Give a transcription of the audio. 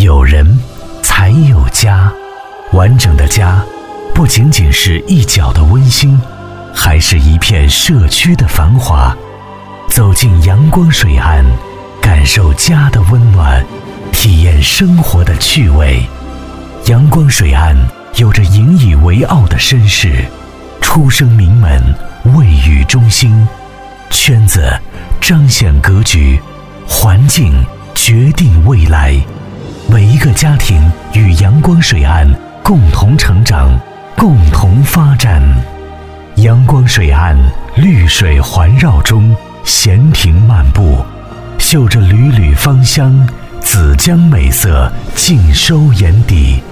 有人才有家，完整的家不仅仅是一角的温馨，还是一片社区的繁华。走进阳光水岸，感受家的温暖，体验生活的趣味。阳光水岸有着引以为傲的身世，出生名门，位于中心，圈子彰显格局，环境决定未来。每一个家庭与阳光水岸共同成长，共同发展。阳光水岸绿水环绕中，闲庭漫步，嗅着缕缕芳香，紫姜美色尽收眼底。